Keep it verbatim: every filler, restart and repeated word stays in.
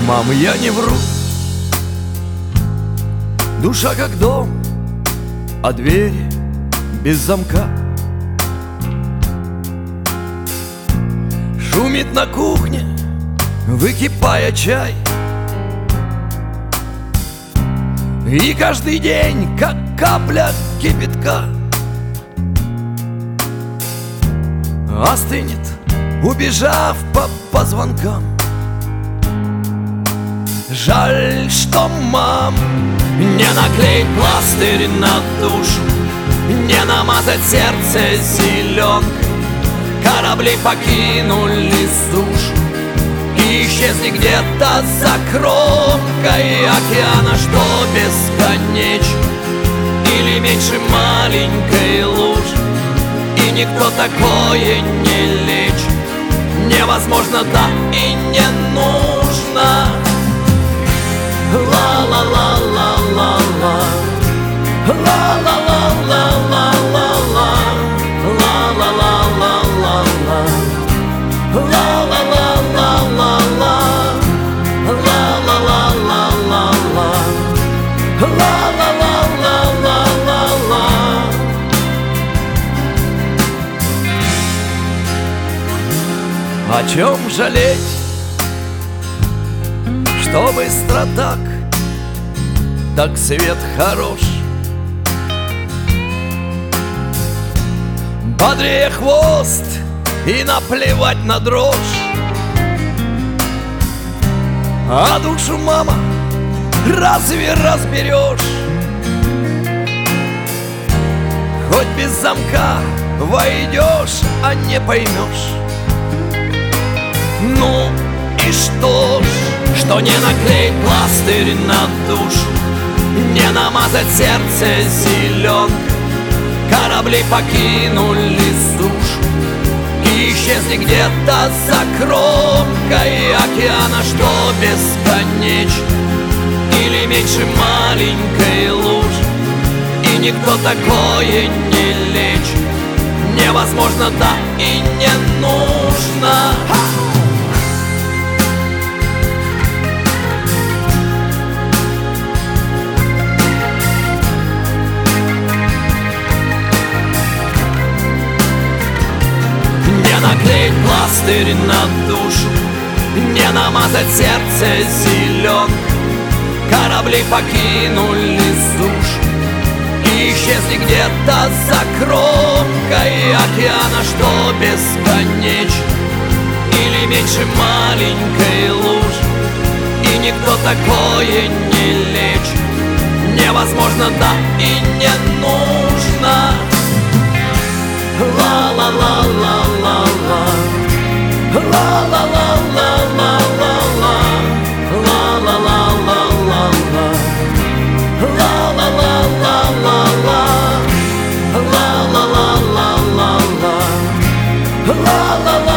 Мам, я не вру. Душа как дом, а двери без замка. Шумит на кухне, выкипая чай. И каждый день, как капля кипятка, остынет, убежав по позвонкам. Жаль, что, мам, не наклеить пластырь на душу, не намазать сердце зеленкой. Корабли покинули сушу и исчезли где-то за кромкой океана, что бесконечно или меньше маленькой лужи, и никто такое не лечит. Невозможно, да и не нужно. Ла-ла-ла-ла-ла-ла, ла-ла-ла-ла-ла-ла-ла, ла-ла-ла-ла-ла-ла, ла-ла-ла-ла-ла-ла, ла-ла-ла-ла-ла-ла, ла-ла-ла-ла-ла-ла. О чем жалеть, что быстро так, так свет хорош. Бодрее хвост и наплевать на дрожь. А душу, мама, разве разберешь? Хоть без замка войдешь, а не поймешь. Ну и что ж, что не наклеить пластырь на душу, не намазать сердце зеленкой. Корабли покинули сушу и исчезли где-то за кромкой океана, что бесконечно или меньше маленькой лужи, и никто такое не лечит. Невозможно, да и не нужно. Наклеить пластырь на душу, не намазать сердце зеленкой. Корабли покинули сушу и исчезли где-то за кромкой океана, что бесконечно или меньше маленькой лужи, и никто такое не лечит. Невозможно, да и не нужно. Ла-ла-ла-ла-ла-ла, ла-ла-ла-ла-ла-ла-ла, ла-ла-ла-ла-ла-ла, ла-ла-ла-ла-ла, ла-ла-ла-ла-ла, ла-ла-ла-ла-ла.